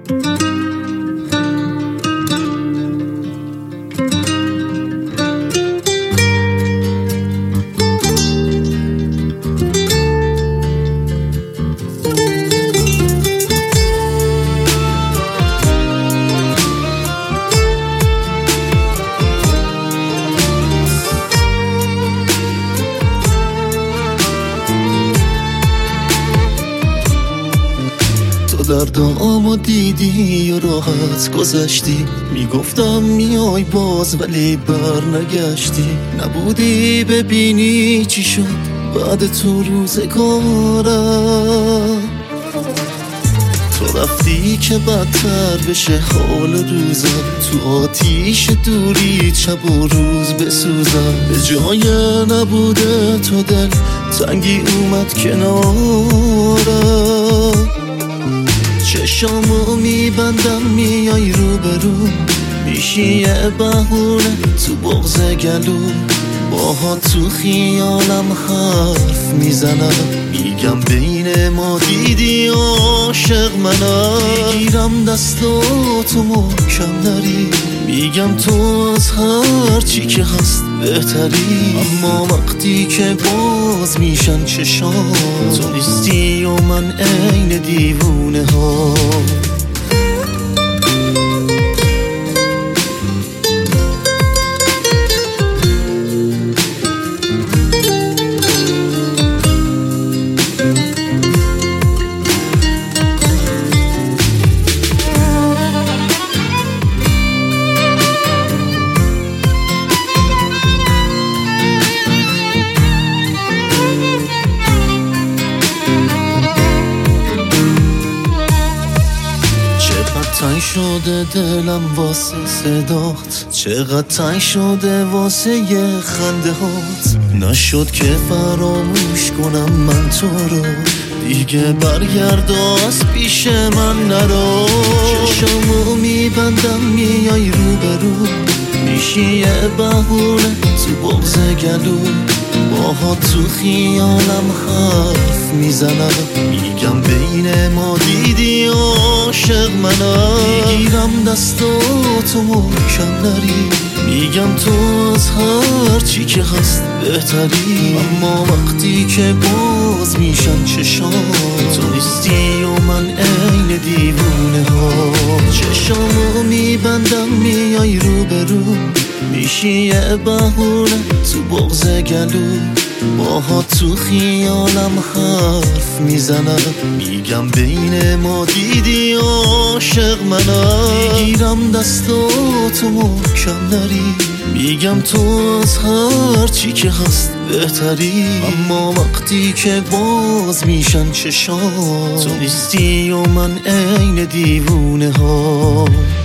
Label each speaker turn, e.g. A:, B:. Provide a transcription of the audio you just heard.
A: دردامو دیدی و راحت گذشتی، میگفتم میای باز ولی بر نگشتی. نبودی ببینی چی شد بعد تو روزگارم. تو رفتی که بدتر بشه حال روزم، تو آتیش دوری شب و روز بسوزم. به جای نبوده تو دل تنگی اومد کنارم. چشامو میبندم میای روبرو، میشی یه بهونه تو بغض گلو. باها تو خیالم حرف میزنم، میگم بین ما دیدی عاشق منم. میگیرم دستاتو محکم نری، میگم تو از هر چی که هست بهتری. اما وقتی که باز میشن چشام، تو نیستی و من عین دیوونه ها. تنگ شده دلم واسه صدات، چقدر تنگ شده واسه یه خنده هات. نشد که فراموش کنم من تو رو، دیگه برگرد از پیش من نرو. چشمو میبندم میای روبرو، میشی یه بهونه تو بغض گلو. باها تو خیالم حرف میزنم، میگم بین ما دیدی عاشق منم. میگیرم دستاتو محکم نری، میگم تو از هر چی که هست بهتری. اما وقتی که باز میشن چشام، تو نیستی و من عین دیوونه ها. چشامو میبندم میای روبرو، میشی یه بهونه تو بغض گلو. باها تو خیالم حرف میزنم، میگم بین ما دیدی عاشق منم. میگیرم دستاتو محکم نری، میگم تو از هر چی که هست بهتری. اما وقتی که باز میشن چشام، تو نیستی و من عین دیوونه ها.